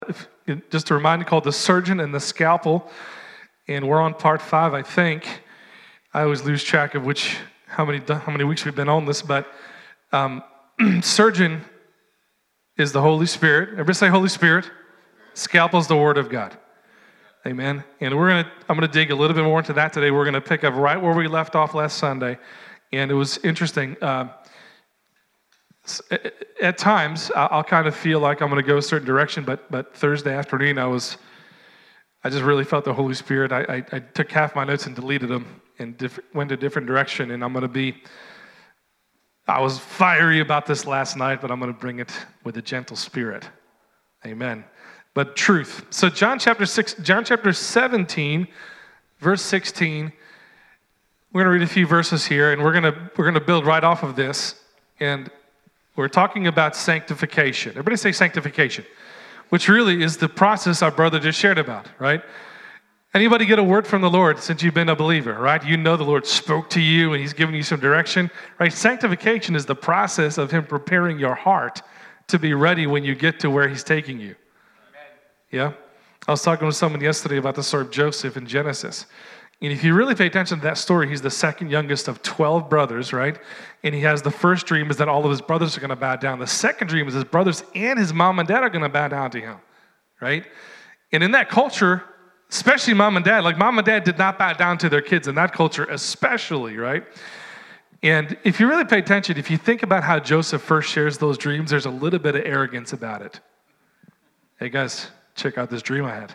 just a reminder, called The Surgeon and the Scalpel. And we're on part 5, I think. I always lose track of how many weeks we've been on this, but surgeon is the Holy Spirit. Everybody say Holy Spirit. Scalpel is the Word of God. Amen. And I'm gonna dig a little bit more into that today. We're gonna pick up right where we left off last Sunday, and it was interesting. At times, I'll kind of feel like I'm gonna go a certain direction, but Thursday afternoon, I just really felt the Holy Spirit. I took half my notes and deleted them and went a different direction, and I was fiery about this last night, but I'm going to bring it with a gentle spirit. Amen. But truth. So John chapter 17, verse 16, we're going to read a few verses here, and we're going to build right off of this, and we're talking about sanctification. Everybody say sanctification, which really is the process our brother just shared about, right? Anybody get a word from the Lord since you've been a believer, right? You know the Lord spoke to you and He's given you some direction, right? Sanctification is the process of Him preparing your heart to be ready when you get to where He's taking you. Amen. Yeah? I was talking with someone yesterday about the story of Joseph in Genesis. And if you really pay attention to that story, he's the second youngest of 12 brothers, right? And he has the first dream is that all of his brothers are going to bow down. The second dream is his brothers and his mom and dad are going to bow down to him, right? And in that culture, especially mom and dad, like mom and dad did not bow down to their kids in that culture especially, right? And if you really pay attention, if you think about how Joseph first shares those dreams, there's a little bit of arrogance about it. Hey guys, check out this dream I had.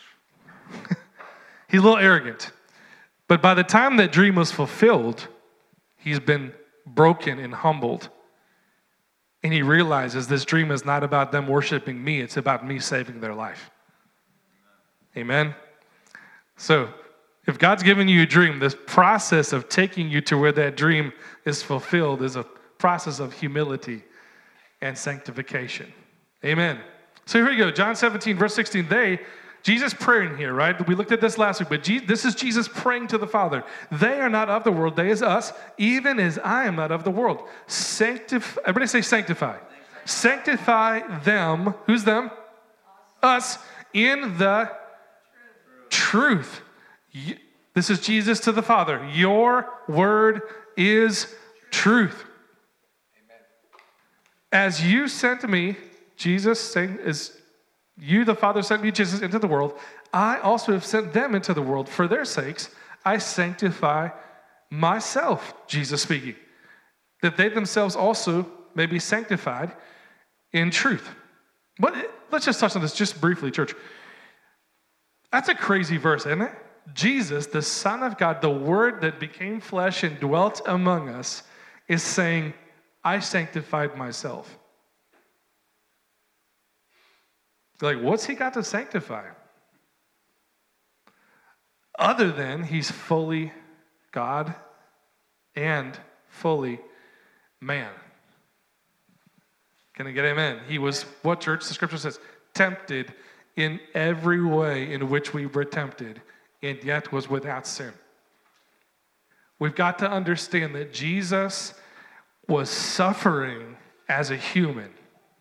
He's a little arrogant. But by the time that dream was fulfilled, he's been broken and humbled. And he realizes this dream is not about them worshiping me, it's about me saving their life. Amen? So, if God's given you a dream, this process of taking you to where that dream is fulfilled is a process of humility and sanctification. Amen. So here we go, John 17, verse 16. Jesus praying here, right? We looked at this last week, but this is Jesus praying to the Father. They are not of the world, they is us, even as I am not of the world. Everybody say sanctify. Sanctify them. Who's them? Us. In the truth. This is Jesus to the Father. Your word is truth. Amen. As you sent me, Jesus saying is, you, the Father, sent me, Jesus, into the world. I also have sent them into the world. For their sakes, I sanctify myself, Jesus speaking, that they themselves also may be sanctified in truth. But let's just touch on this just briefly, church. That's a crazy verse, isn't it? Jesus, the Son of God, the Word that became flesh and dwelt among us, is saying, I sanctified myself. Like, what's he got to sanctify? Other than he's fully God and fully man. Can I get amen? He was, what church? The scripture says, tempted in every way in which we were tempted, and yet was without sin. We've got to understand that Jesus was suffering as a human.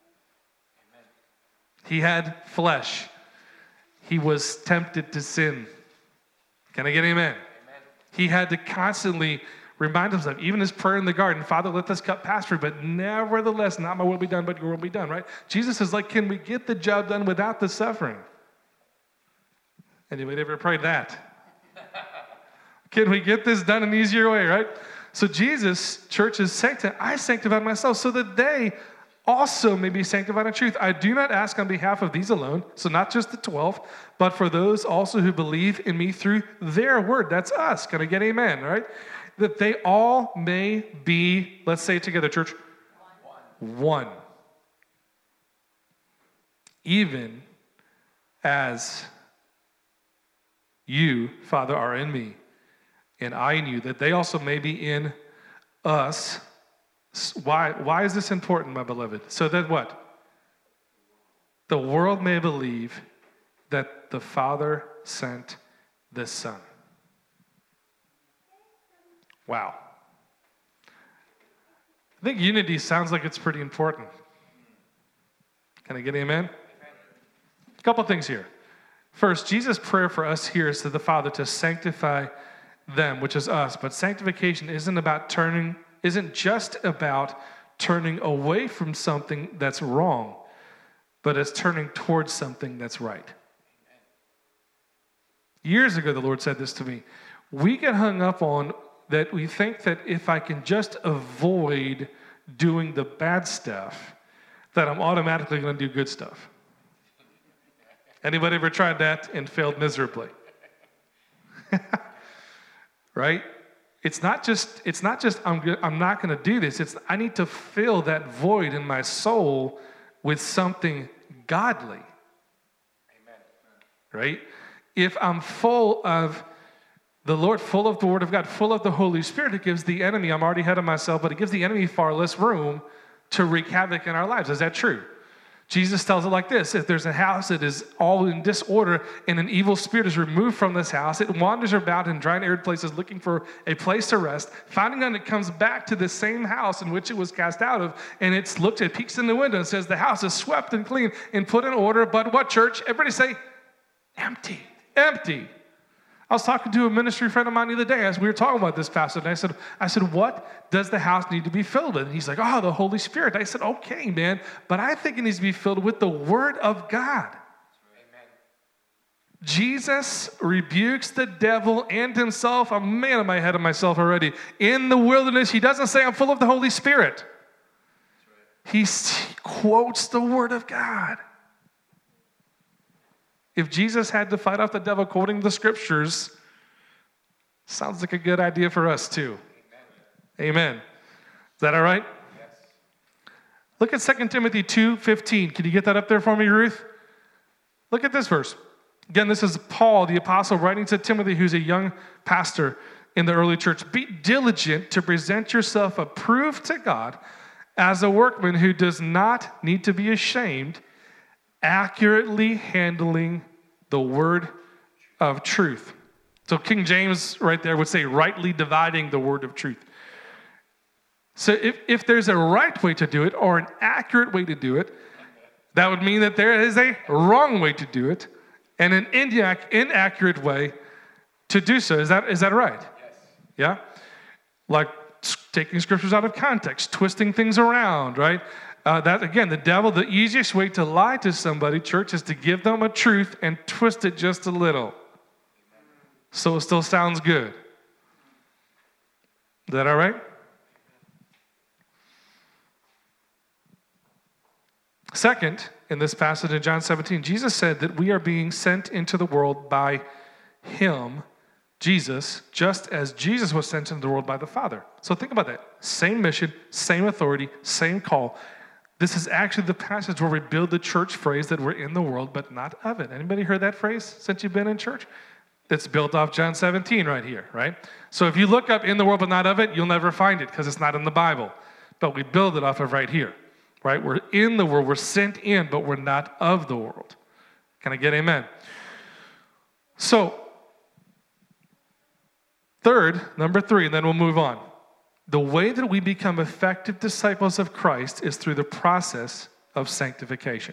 He had flesh. He was tempted to sin. Can I get amen? Amen? He had to constantly remind himself, even his prayer in the garden, Father, let this cup pass through, but nevertheless, not my will be done, but your will be done, right? Jesus is like, can we get the job done without the suffering? Anybody ever prayed that? Can we get this done an easier way, right? So Jesus, church, is sanctified. I sanctified myself so that they also may be sanctified in truth. I do not ask on behalf of these alone, so not just the 12, but for those also who believe in me through their word. That's us. Can I get amen, right? That they all may be, let's say it together, church. One. Even as you, Father, are in me, and I in you, that they also may be in us. Why is this important, my beloved? So that what? The world may believe that the Father sent the Son. Wow. I think unity sounds like it's pretty important. Can I get an amen? A couple things here. First, Jesus' prayer for us here is to the Father to sanctify them, which is us. But sanctification isn't just about turning away from something that's wrong, but it's turning towards something that's right. Years ago, the Lord said this to me. We get hung up on that we think that if I can just avoid doing the bad stuff, that I'm automatically going to do good stuff. Anybody ever tried that and failed miserably? Right? It's not just I'm not going to do this. It's I need to fill that void in my soul with something godly. Amen. Right? If I'm full of the Lord, full of the Word of God, full of the Holy Spirit, it gives the enemy, I'm already ahead of myself, but it gives the enemy far less room to wreak havoc in our lives. Is that true? Jesus tells it like this: if there's a house that is all in disorder and an evil spirit is removed from this house, it wanders about in dry and arid places looking for a place to rest, finding out it comes back to the same house in which it was cast out of, and it peeks in the window and says, the house is swept and clean and put in order, but what, church? Everybody say, empty. Empty. I was talking to a ministry friend of mine the other day as we were talking about this passage, and I said, what does the house need to be filled with? And he's like, the Holy Spirit. I said, okay, man, but I think it needs to be filled with the Word of God. Amen. Jesus rebukes the devil and himself. I'm man, am I ahead of myself already. In the wilderness, he doesn't say, I'm full of the Holy Spirit. He quotes the Word of God. If Jesus had to fight off the devil quoting the scriptures, sounds like a good idea for us too. Amen. Is that all right? Yes. Look at 2 Timothy 2:15. Can you get that up there for me, Ruth? Look at this verse. Again, this is Paul, the apostle, writing to Timothy, who's a young pastor in the early church. Be diligent to present yourself approved to God as a workman who does not need to be ashamed, accurately handling the word of truth. So King James right there would say rightly dividing the word of truth. So if there's a right way to do it or an accurate way to do it, that would mean that there is a wrong way to do it and an inaccurate way to do so. Is that right? Yes. Yeah? Like taking scriptures out of context, twisting things around, right? That again, the devil, the easiest way to lie to somebody, church, is to give them a truth and twist it just a little. So it still sounds good. Is that all right? Second, in this passage in John 17, Jesus said that we are being sent into the world by him, Jesus, just as Jesus was sent into the world by the Father. So think about that. Same mission, same authority, same call. This is actually the passage where we build the church phrase that we're in the world but not of it. Anybody heard that phrase since you've been in church? It's built off John 17 right here, right? So if you look up in the world but not of it, you'll never find it because it's not in the Bible. But we build it off of right here, right? We're in the world, we're sent in, but we're not of the world. Can I get amen? So, number 3, and then we'll move on. The way that we become effective disciples of Christ is through the process of sanctification.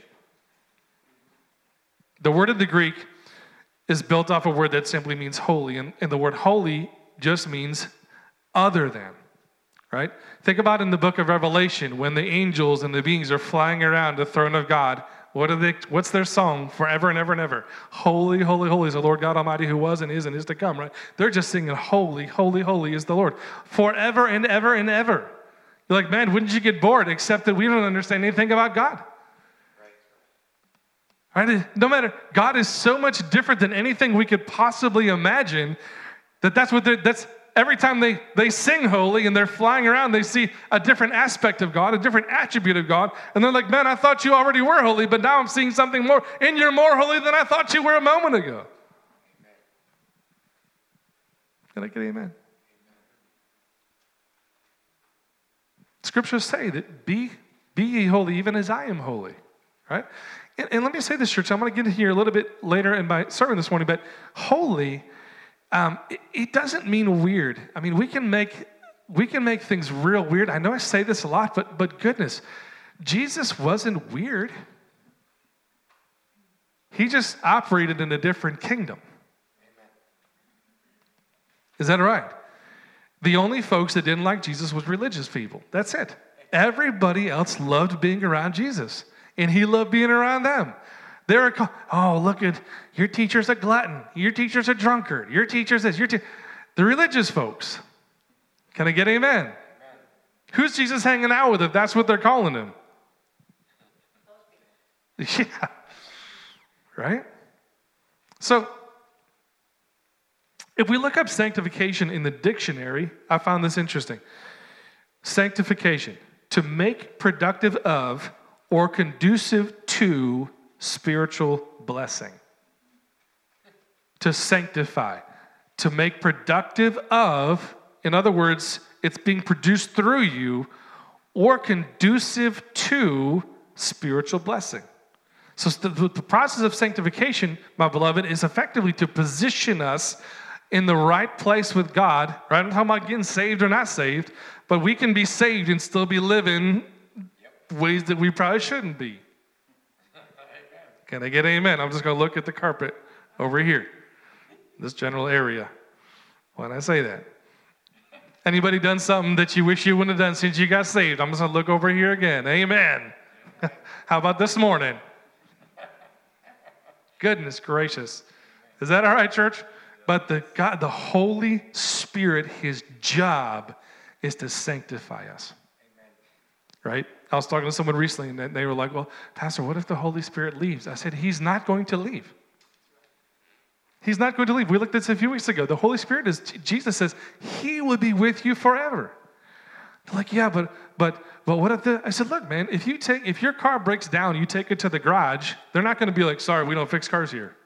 The word in the Greek is built off a word that simply means holy, and the word holy just means other than, right? Think about in the book of Revelation when the angels and the beings are flying around the throne of God. What's their song? Forever and ever and ever. Holy, holy, holy is the Lord God Almighty who was and is to come, right? They're just singing holy, holy, holy is the Lord. Forever and ever and ever. You're like, man, wouldn't you get bored except that we don't understand anything about God? Right? No matter, God is so much different than anything we could possibly imagine that's every time they sing holy and they're flying around, they see a different aspect of God, a different attribute of God. And they're like, man, I thought you already were holy, but now I'm seeing something more. And you're more holy than I thought you were a moment ago. Amen. Can I get amen? Scriptures say that be ye holy even as I am holy, right? And let me say this, church. I'm going to get here a little bit later in my sermon this morning, but holy, it doesn't mean weird. I mean, we can make things real weird. I know I say this a lot, but goodness, Jesus wasn't weird. He just operated in a different kingdom. Is that right? The only folks that didn't like Jesus was religious people. That's it. Everybody else loved being around Jesus, and he loved being around them. They were, oh, look at, your teacher's a glutton. Your teacher's a drunkard. Your teacher's this. The religious folks. Can I get amen? Amen? Who's Jesus hanging out with if that's what they're calling him? Yeah. Right? So, if we look up sanctification in the dictionary, I found this interesting. Sanctification, to make productive of or conducive to spiritual blessing. To sanctify, to make productive of, in other words, it's being produced through you, or conducive to spiritual blessing. So the process of sanctification, my beloved, is effectively to position us in the right place with God. Right? I'm not talking about getting saved or not saved, but we can be saved and still be living ways that we probably shouldn't be. Can I get amen? I'm just going to look at the carpet over here, this general area, when I say that. Anybody done something that you wish you wouldn't have done since you got saved? I'm just going to look over here again. Amen. How about this morning? Goodness gracious. Is that all right, church? But the Holy Spirit, his job is to sanctify us. Amen. Right? I was talking to someone recently, and they were like, well, Pastor, what if the Holy Spirit leaves? I said, he's not going to leave. He's not going to leave. We looked at this a few weeks ago. The Holy Spirit Jesus says, he will be with you forever. They're like, yeah, but what if I said, look, man, if your car breaks down, you take it to the garage, they're not going to be like, sorry, we don't fix cars here.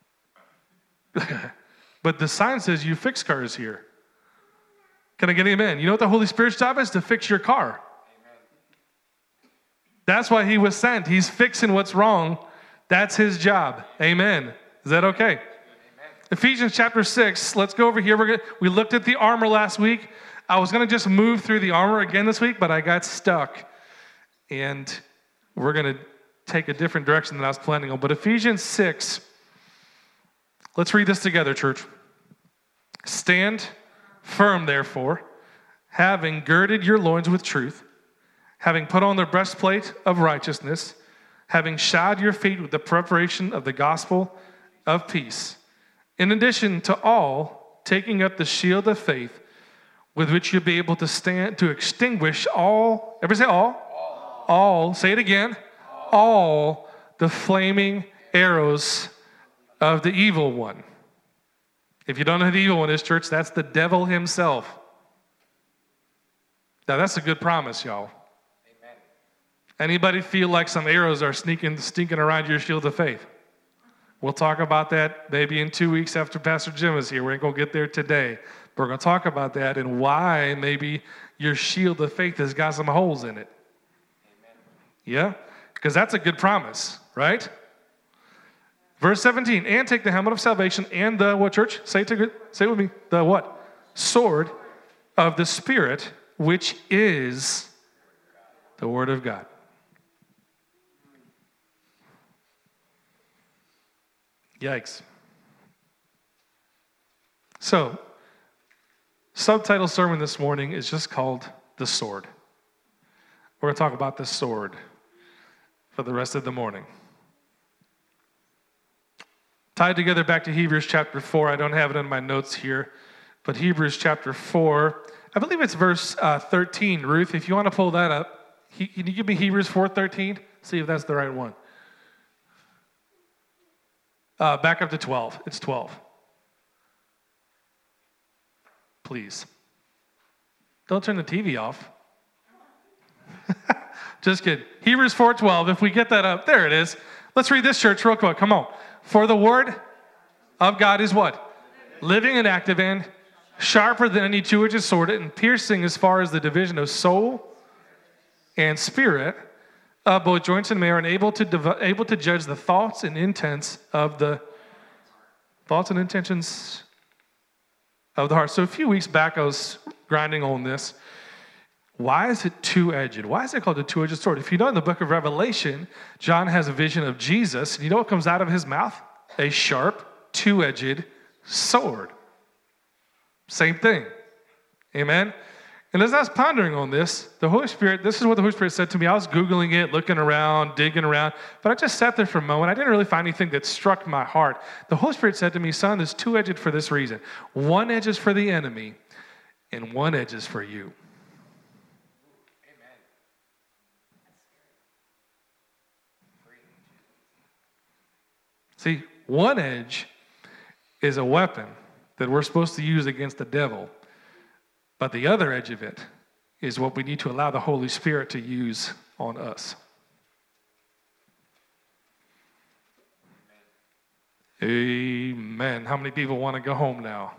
But the sign says you fix cars here. Can I get amen? You know what the Holy Spirit's job is? To fix your car. Amen. That's why he was sent. He's fixing what's wrong. That's his job. Amen. Is that okay? Amen. Ephesians chapter 6. Let's go over here. We looked at the armor last week. I was going to just move through the armor again this week, but I got stuck. And we're going to take a different direction than I was planning on. But Ephesians 6, let's read this together, church. Stand firm, therefore, having girded your loins with truth, having put on the breastplate of righteousness, having shod your feet with the preparation of the gospel of peace. In addition to all, taking up the shield of faith, with which you'll be able to stand to extinguish all, everybody say all, say it again, all the flaming arrows of the evil one. If you don't know who the evil one is, church, that's the devil himself. Now that's a good promise, y'all. Amen. Anybody feel like some arrows are stinking around your shield of faith? We'll talk about that maybe in 2 weeks after Pastor Jim is here. We ain't going to get there today. But we're going to talk about that and why maybe your shield of faith has got some holes in it. Amen. Yeah? Because that's a good promise, right? Verse 17, and take the helmet of salvation and the, what, church? Say it with me. The what? Sword of the Spirit, which is the Word of God. Yikes. So, subtitle sermon this morning is just called The Sword. We're going to talk about the sword for the rest of the morning. Tied together back to Hebrews chapter 4. I don't have it in my notes here, but Hebrews chapter 4. I believe it's verse 13. Ruth, if you want to pull that up, can you give me Hebrews 4:13? See if that's the right one. Back up to 12. It's 12. Please. Don't turn the TV off. Just kidding. Hebrews 4:12. If we get that up, there it is. Let's read this, church, real quick. Come on. For the word of God is what? Living and active and sharper than any two-edged sword, and piercing as far as the division of soul and spirit, both joints and marrow, and able to judge the thoughts and intentions of the heart. So a few weeks back, I was grinding on this. Why is it two-edged? Why is it called a two-edged sword? If you know in the book of Revelation, John has a vision of Jesus. And you know what comes out of his mouth? A sharp, two-edged sword. Same thing. Amen? And as I was pondering on this, the Holy Spirit, this is what the Holy Spirit said to me. I was Googling it, looking around, digging around, but I just sat there for a moment. I didn't really find anything that struck my heart. The Holy Spirit said to me, son, it's two-edged for this reason. One edge is for the enemy, and one edge is for you. See, one edge is a weapon that we're supposed to use against the devil, but the other edge of it is what we need to allow the Holy Spirit to use on us. Amen. How many people want to go home now?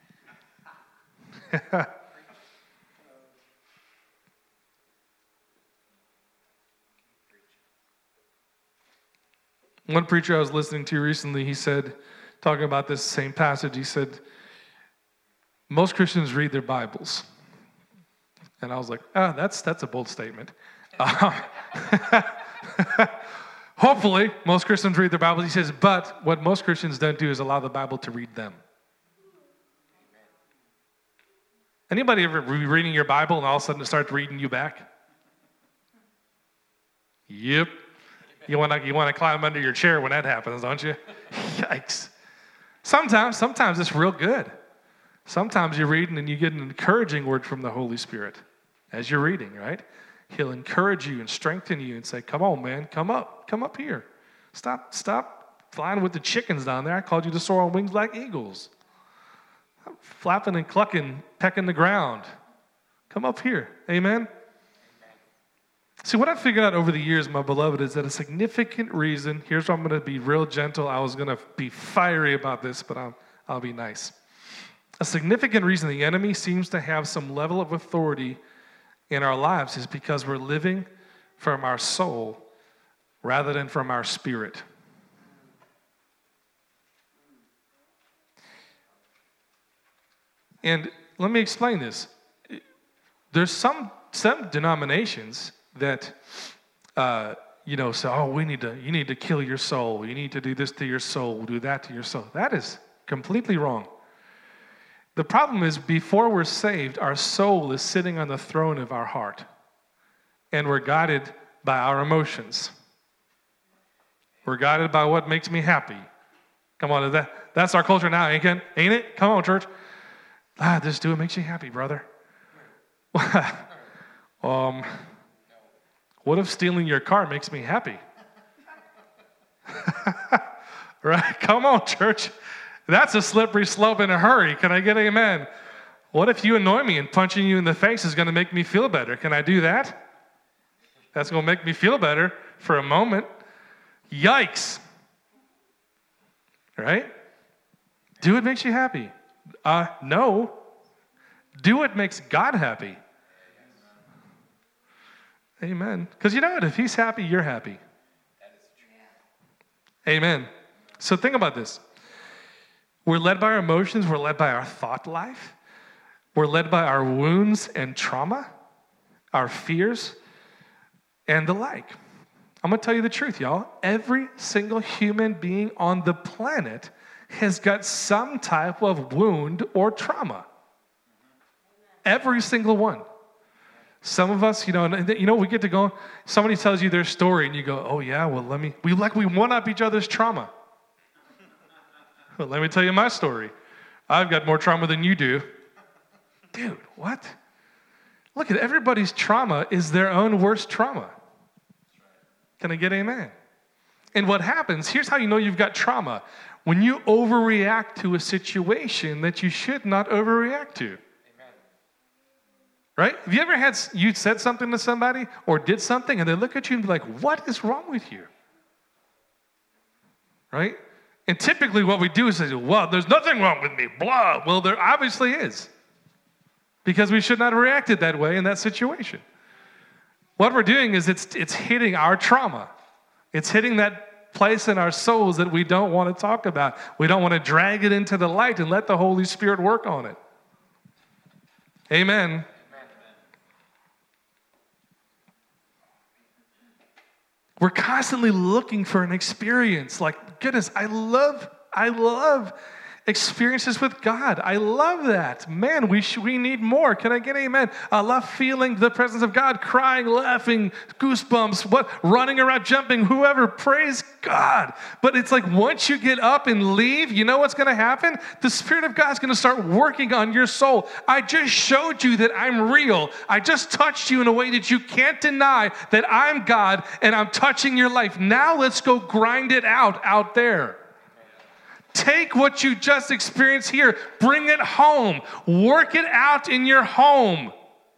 One preacher I was listening to recently, he said, talking about this same passage, he said, most Christians read their Bibles. And I was like, that's a bold statement. Hopefully, most Christians read their Bibles. He says, but what most Christians don't do is allow the Bible to read them. Anybody ever be reading your Bible and all of a sudden it starts reading you back? Yep. You want to climb under your chair when that happens, don't you? Yikes. Sometimes it's real good. Sometimes you're reading and you get an encouraging word from the Holy Spirit as you're reading, right? He'll encourage you and strengthen you and say, come on, man, come up here. Stop flying with the chickens down there. I called you to soar on wings like eagles. I'm flapping and clucking, pecking the ground. Come up here. Amen? See, what I figured out over the years, my beloved, is that a significant reason, here's where I'm going to be real gentle. I was going to be fiery about this, but I'll be nice. A significant reason the enemy seems to have some level of authority in our lives is because we're living from our soul rather than from our spirit. And let me explain this. There's some denominations that, say, you need to kill your soul. You need to do this to your soul, do that to your soul. That is completely wrong. The problem is before we're saved, our soul is sitting on the throne of our heart, and we're guided by our emotions. We're guided by what makes me happy. Come on, that's our culture now, ain't it? Come on, church. Just do what makes you happy, brother. What if stealing your car makes me happy? Right? Come on, church. That's a slippery slope in a hurry. Can I get amen? What if you annoy me and punching you in the face is going to make me feel better? Can I do that? That's going to make me feel better for a moment. Yikes. Right? Do what makes you happy. No. Do what makes God happy. Amen. Because you know what? If he's happy, you're happy. Amen. So think about this. We're led by our emotions. We're led by our thought life. We're led by our wounds and trauma, our fears, and the like. I'm going to tell you the truth, y'all. Every single human being on the planet has got some type of wound or trauma. Every single one. Some of us, we get to go, somebody tells you their story and you go, oh yeah, well we one up each other's trauma. Well, let me tell you my story. I've got more trauma than you do. Dude, what? Look at everybody's trauma is their own worst trauma. Can I get amen? And what happens, here's how you know you've got trauma. When you overreact to a situation that you should not overreact to. Right? Have you ever you said something to somebody or did something and they look at you and be like, what is wrong with you? Right? And typically what we do is say, well, there's nothing wrong with me, blah. Well, there obviously is. Because we should not have reacted that way in that situation. What we're doing is it's hitting our trauma. It's hitting that place in our souls that we don't want to talk about. We don't want to drag it into the light and let the Holy Spirit work on it. Amen. We're constantly looking for an experience. Like, goodness, I love experiences with God. I love that. Man, we need more. Can I get amen? I love feeling the presence of God, crying, laughing, goosebumps, running around, jumping, whoever. Praise God. But it's like once you get up and leave, you know what's going to happen? The Spirit of God's going to start working on your soul. I just showed you that I'm real. I just touched you in a way that you can't deny that I'm God and I'm touching your life. Now let's go grind it out there. Take what you just experienced here, bring it home, work it out in your home.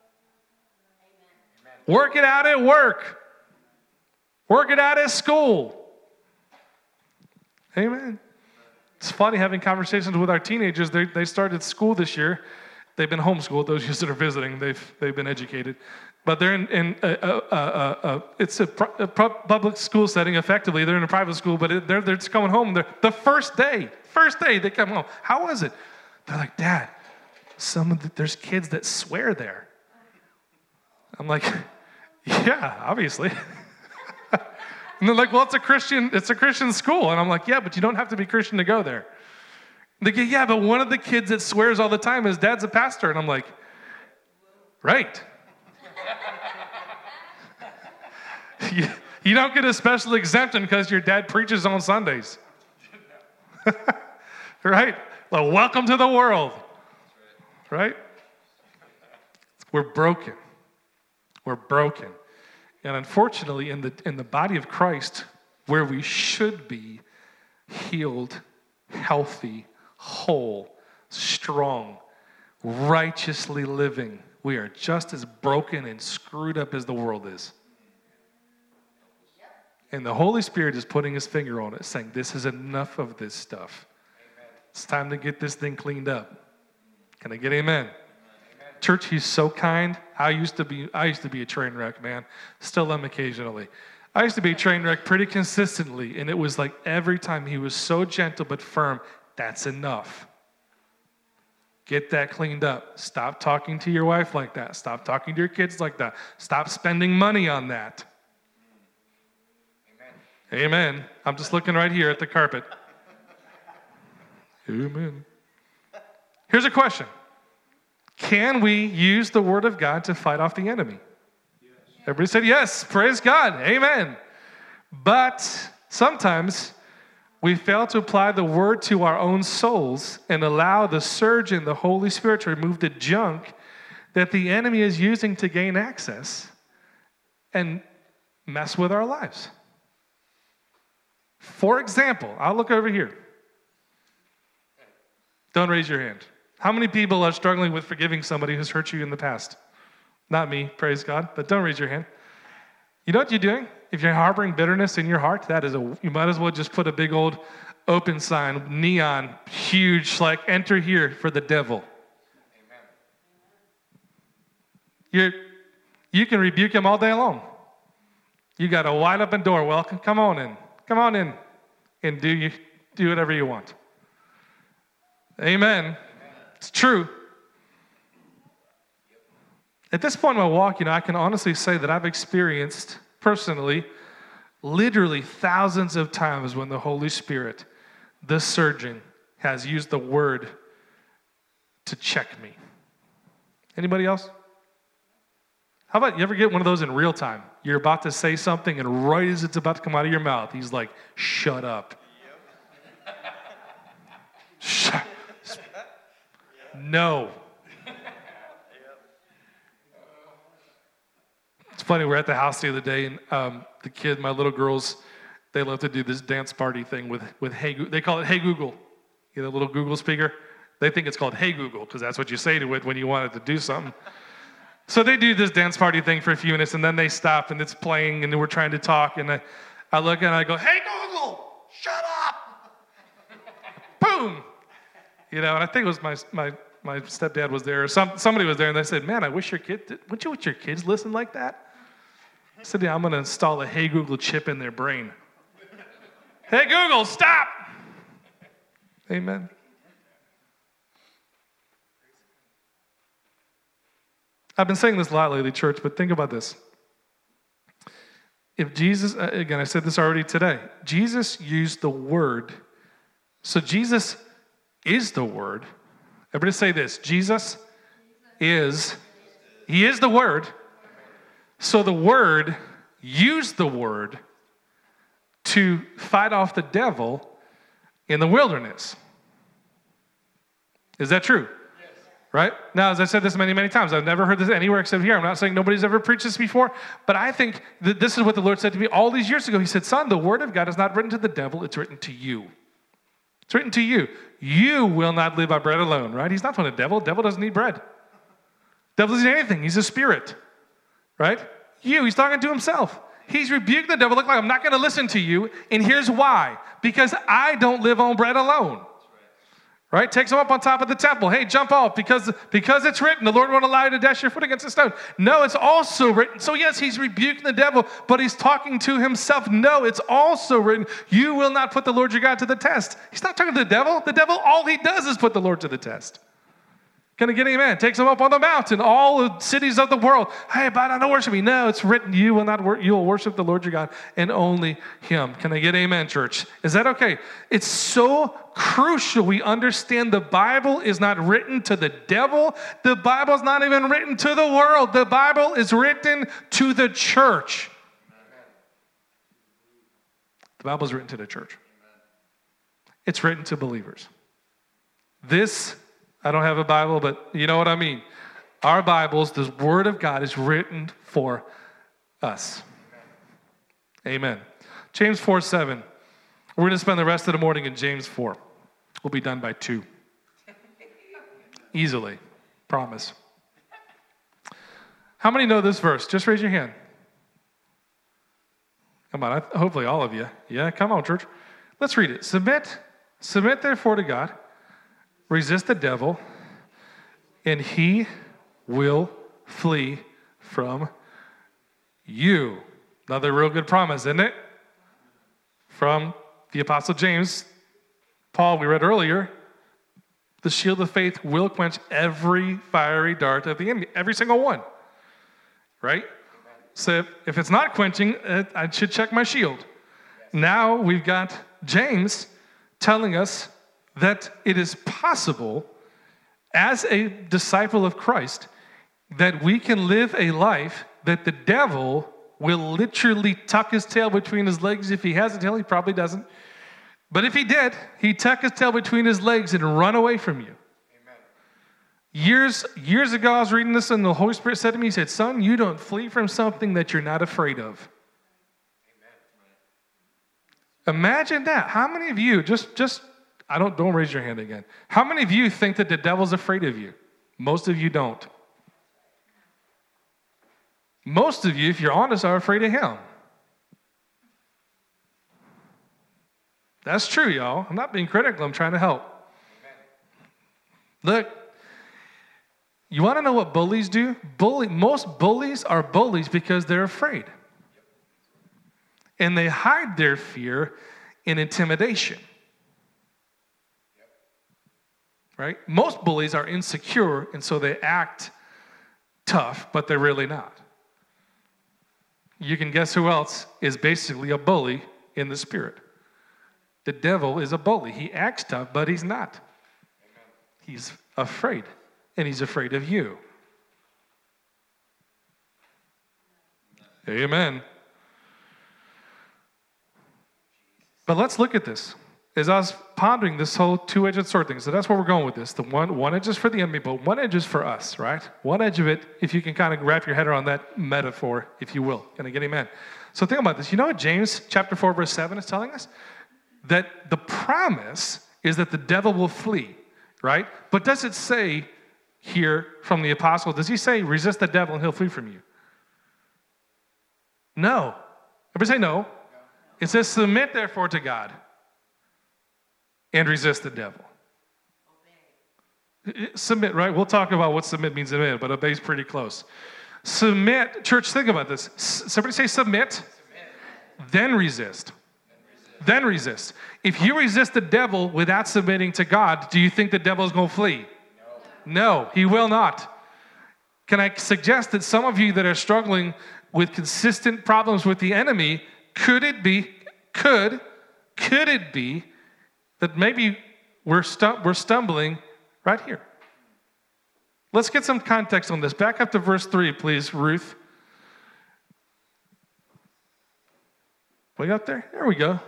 Work it out at work. Work it out at school. Amen. It's funny having conversations with our teenagers. They started school this year. They've been homeschooled. Those of you that are visiting, they've been educated. But they're in it's a public school setting. Effectively, they're in a private school, but they're just coming home. The first day they come home. How was it? They're like, Dad, there's kids that swear there. I'm like, yeah, obviously. And they're like, well, it's a Christian school. And I'm like, yeah, but you don't have to be Christian to go there. They go, yeah, but one of the kids that swears all the time, his dad's a pastor. And I'm like, right. You don't get a special exemption because your dad preaches on Sundays. Right? Well, welcome to the world. Right? We're broken. We're broken. And unfortunately, in the body of Christ, where we should be healed, healthy, whole, strong, righteously living, we are just as broken and screwed up as the world is. And the Holy Spirit is putting his finger on it, saying, this is enough of this stuff. Amen. It's time to get this thing cleaned up. Can I get amen? Amen? Church, he's so kind. I used to be a train wreck, man. Still am occasionally. I used to be a train wreck pretty consistently, and it was like every time he was so gentle but firm, that's enough. Get that cleaned up. Stop talking to your wife like that. Stop talking to your kids like that. Stop spending money on that. Amen. I'm just looking right here at the carpet. Amen. Here's a question. Can we use the word of God to fight off the enemy? Yes. Everybody said yes. Praise God. Amen. But sometimes we fail to apply the word to our own souls and allow the surgeon, the Holy Spirit, to remove the junk that the enemy is using to gain access and mess with our lives. For example, I'll look over here. Don't raise your hand. How many people are struggling with forgiving somebody who's hurt you in the past? Not me, praise God, but don't raise your hand. You know what you're doing? If you're harboring bitterness in your heart, you might as well just put a big old open sign, neon, huge, like, enter here for the devil. Amen. You can rebuke him all day long. You got a wide open door. Welcome, come on in. Come on in and do whatever you want. Amen. It's true. At this point in my walk, I can honestly say that I've experienced personally, literally thousands of times when the Holy Spirit, the surgeon, has used the word to check me. Anybody else? How about you ever get one of those in real time? You're about to say something, and right as it's about to come out of your mouth, he's like, shut up. Yep. Shut. No. It's funny, we're at the house the other day, and the kid, my little girls, they love to do this dance party thing with Hey Google. They call it Hey Google. You know, the little Google speaker? They think it's called Hey Google, because that's what you say to it when you want it to do something. So they do this dance party thing for a few minutes, and then they stop, and it's playing, and we're trying to talk, and I look and I go, hey, Google, shut up! Boom! And I think it was my stepdad was there, or somebody was there, and they said, man, wouldn't you wish your kids listen like that? I said, yeah, I'm going to install a Hey Google chip in their brain. Hey, Google, stop! Amen. I've been saying this a lot lately, church, but think about this. If Jesus, again, I said this already today, Jesus used the word. So Jesus is the word. Everybody say this. Jesus is, he is the word. So the word used the word to fight off the devil in the wilderness. Is that true? Yes. Right? Now, as I said this many, many times, I've never heard this anywhere except here. I'm not saying nobody's ever preached this before, but I think that this is what the Lord said to me all these years ago. He said, son, the word of God is not written to the devil, it's written to you. It's written to you. You will not live by bread alone, right? He's not from the devil. The devil doesn't need bread. The devil doesn't need anything. He's a spirit, right? He's talking to himself. He's rebuked the devil. Look, like, I'm not going to listen to you, and here's why. Because I don't live on bread alone. Right? Takes him up on top of the temple. Hey, jump off because it's written, the Lord won't allow you to dash your foot against a stone. No, it's also written. So yes, he's rebuking the devil, but he's talking to himself. No, it's also written, you will not put the Lord your God to the test. He's not talking to the devil. The devil, all he does is put the Lord to the test. Can I get an amen? Takes him up on the mountain, all the cities of the world. Hey, bow down and worship me. No, it's written, you will worship the Lord your God and only him. Can I get amen, church? Is that okay? It's so crucial we understand the Bible is not written to the devil. The Bible's not even written to the world. The Bible is written to the church. The Bible's written to the church. It's written to believers. I don't have a Bible, but you know what I mean. Our Bibles, the Word of God is written for us. Amen. James 4:7. We're going to spend the rest of the morning in James 4. We'll be done by 2. Easily. Promise. How many know this verse? Just raise your hand. Come on, hopefully all of you. Yeah, come on, church. Let's read it. Submit therefore to God. Resist the devil, and he will flee from you. Another real good promise, isn't it? From the Apostle James, Paul, we read earlier, the shield of faith will quench every fiery dart of the enemy, every single one, right? So if it's not quenching, I should check my shield. Now we've got James telling us that it is possible as a disciple of Christ that we can live a life that the devil will literally tuck his tail between his legs. If he has a tail, he probably doesn't. But if he did, he'd tuck his tail between his legs and run away from you. Amen. Years ago, I was reading this and the Holy Spirit said to me, he said, son, you don't flee from something that you're not afraid of. Amen. Imagine that. How many of you, don't raise your hand again. How many of you think that the devil's afraid of you? Most of you don't. Most of you, if you're honest, are afraid of him. That's true, y'all. I'm not being critical. I'm trying to help. Look, you want to know what bullies do? Most bullies are bullies because they're afraid. And they hide their fear in intimidation. Right? Most bullies are insecure, and so they act tough, but they're really not. You can guess who else is basically a bully in the spirit. The devil is a bully. He acts tough, but he's not. He's afraid, and he's afraid of you. Amen. But let's look at this. As I was pondering this whole two-edged sword thing, so that's where we're going with this. The one edge is for the enemy, but one edge is for us, right? One edge of it, if you can kind of wrap your head around that metaphor, if you will. Can I get amen? So think about this. You know what James chapter 4, verse 7 is telling us? That the promise is that the devil will flee, right? But does it say here from the apostle, does he say resist the devil and he'll flee from you? No. Everybody say no. It says submit therefore to God. And resist the devil. Obey. Submit, right? We'll talk about what submit means in a minute, but obey is pretty close. Submit, church, think about this. Somebody say submit. Then resist. Then resist. If you resist the devil without submitting to God, do you think the devil is going to flee? No, he will not. Can I suggest that some of you that are struggling with consistent problems with the enemy, could it be that maybe we're stumbling right here? Let's get some context on this. Back up to verse 3, please, Ruth. Way up there? There we go.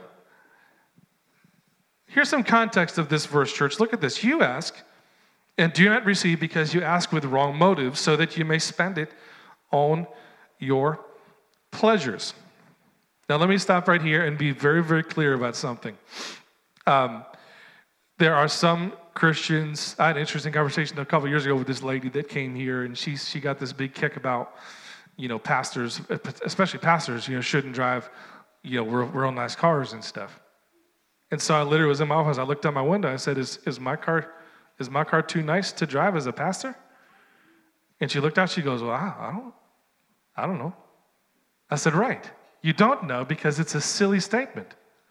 Here's some context of this verse, church. Look at this. You ask and do not receive because you ask with wrong motives, so that you may spend it on your pleasures. Now, let me stop right here and be very, very clear about something. There are some Christians. I had an interesting conversation a couple years ago with this lady that came here, and she got this big kick about, pastors, especially pastors, shouldn't drive, real nice cars and stuff. And so I literally was in my office. I looked out my window. I said, "Is my car too nice to drive as a pastor?" And she looked out. She goes, "Well, I don't know." I said, "Right. You don't know because it's a silly statement.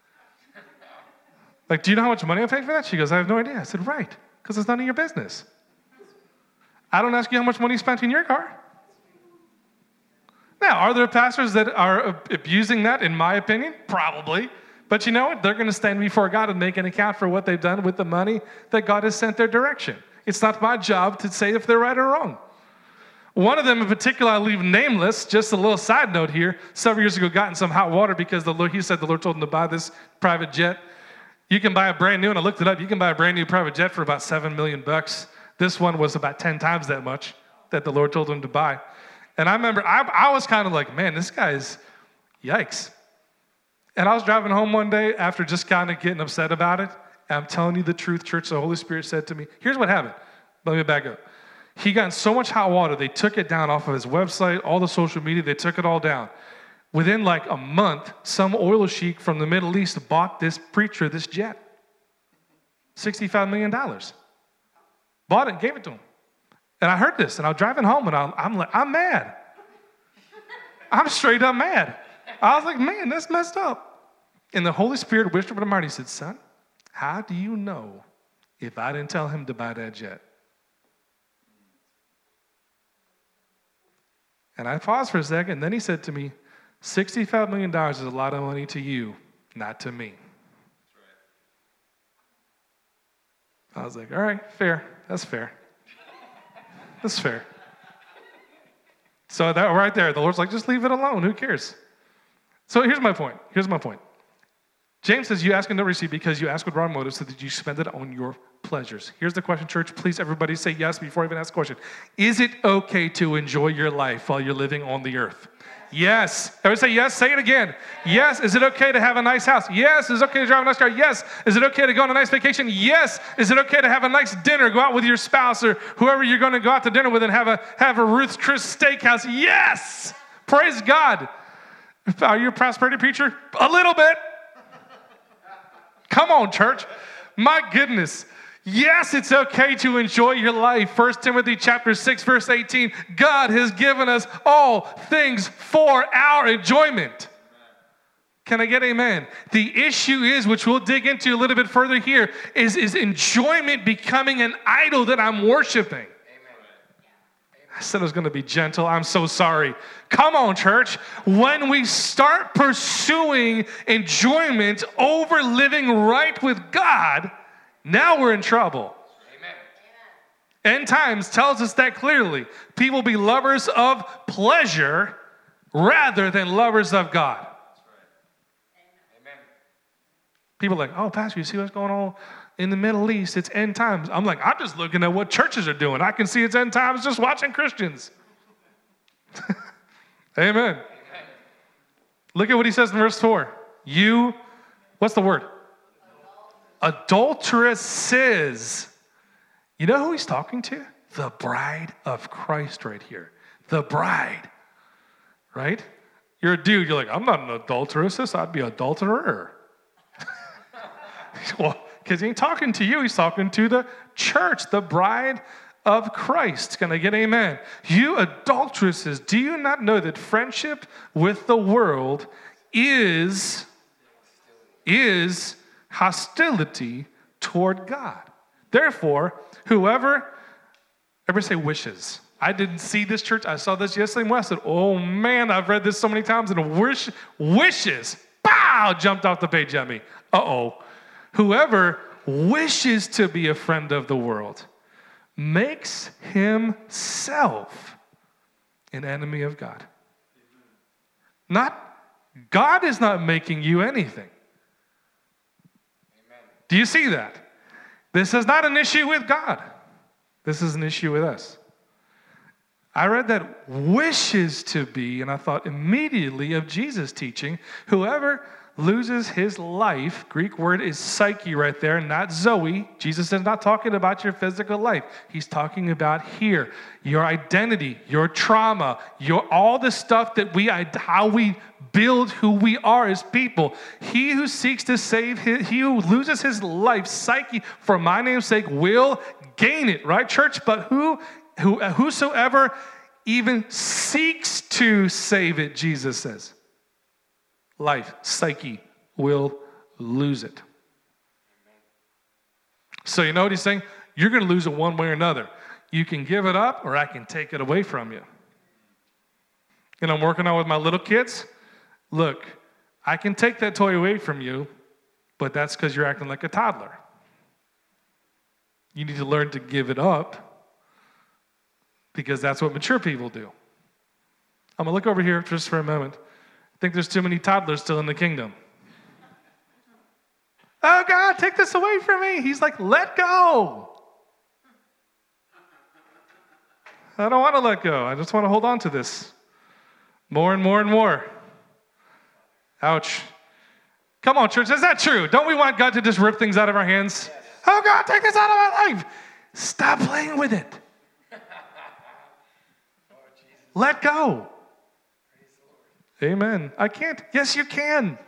Like, do you know how much money I paid for that?" She goes, "I have no idea." I said, "Right, because it's none of your business. I don't ask you how much money you spent in your car." Now, are there pastors that are abusing that, in my opinion? Probably. But you know what? They're going to stand before God and make an account for what they've done with the money that God has sent their direction. It's not my job to say if they're right or wrong. One of them in particular, I'll leave nameless, just a little side note here. Several years ago, got in some hot water because he said the Lord told him to buy this private jet. You can buy a brand new, and I looked it up, you can buy a brand new private jet for about $7 million. This one was about 10 times that much that the Lord told him to buy. And I remember, I was kind of like, man, this guy is, yikes. And I was driving home one day after just kind of getting upset about it. And I'm telling you the truth, church, the Holy Spirit said to me, here's what happened. Let me back up. He got in so much hot water, they took it down off of his website, all the social media, they took it all down. Within like a month, some oil sheik from the Middle East bought this preacher this jet. $65 million. Bought it and gave it to him. And I heard this, and I was driving home, and I'm mad. I'm straight up mad. I was like, man, that's messed up. And the Holy Spirit whispered in my heart, he said, "Son, how do you know if I didn't tell him to buy that jet?" And I paused for a second, and then he said to me, $65 million is a lot of money to you, not to me. I was like, all right, fair. That's fair. That's fair. So that right there, the Lord's like, just leave it alone. Who cares? So here's my point. James says, you ask and don't receive because you ask with wrong motives so that you spend it on your pleasures. Here's the question, church. Please, everybody say yes before I even ask the question. Is it okay to enjoy your life while you're living on the earth? Yes. Everybody say yes. Say it again. Yes. Is it okay to have a nice house? Yes. Is it okay to drive a nice car? Yes. Is it okay to go on a nice vacation? Yes. Is it okay to have a nice dinner, go out with your spouse or whoever you're going to go out to dinner with and have a Ruth's Chris Steakhouse? Yes. Praise God. Are you a prosperity preacher? A little bit. Come on, church. My goodness. Yes, it's okay to enjoy your life. 1 Timothy chapter 6, verse 18. God has given us all things for our enjoyment. Can I get amen? The issue is, which we'll dig into a little bit further here, is enjoyment becoming an idol that I'm worshiping? I said I was going to be gentle. I'm so sorry. Come on, church. When we start pursuing enjoyment over living right with God, now we're in trouble. Amen. End times tells us that clearly. People be lovers of pleasure rather than lovers of God. That's right. Amen. People are like, oh, Pastor, you see what's going on in the Middle East? It's end times. I'm like, I'm just looking at what churches are doing. I can see it's end times just watching Christians. Amen. Amen. Look at what he says in verse 4. What's the word? Adulteresses. You know who he's talking to? The bride of Christ right here. The bride. Right? You're a dude. You're like, I'm not an adulteress. I'd be an adulterer. Well, because he ain't talking to you. He's talking to the church, the bride of Christ. Can I get amen? You adulteresses, do you not know that friendship with the world is hostility toward God? Therefore, whoever, everybody say wishes. I didn't see this church. I saw this yesterday morning. I said, oh man, I've read this so many times, and wishes, pow, jumped off the page at me. Uh-oh. Whoever wishes to be a friend of the world makes himself an enemy of God. God is not making you anything. Amen. Do you see that? This is not an issue with God. This is an issue with us. I read that wishes to be, and I thought immediately of Jesus' teaching, whoever loses his life, Greek word is psyche right there, not Zoe. Jesus is not talking about your physical life. He's talking about here, your identity, your trauma, all the stuff that how we build who we are as people. He who seeks to save he who loses his life, psyche, for my name's sake, will gain it, right, church? But whosoever even seeks to save it, Jesus says, life, psyche, will lose it. So you know what he's saying? You're going to lose it one way or another. You can give it up, or I can take it away from you. And I'm working on with my little kids. Look, I can take that toy away from you, but that's because you're acting like a toddler. You need to learn to give it up, because that's what mature people do. I'm going to look over here just for a moment. I think there's too many toddlers still in the kingdom. Oh, God, take this away from me. He's like, let go. I don't want to let go. I just want to hold on to this more and more and more. Ouch. Come on, church. Is that true? Don't we want God to just rip things out of our hands? Yes. Oh, God, take this out of my life. Stop playing with it. Let go. Amen. I can't. Yes, you can.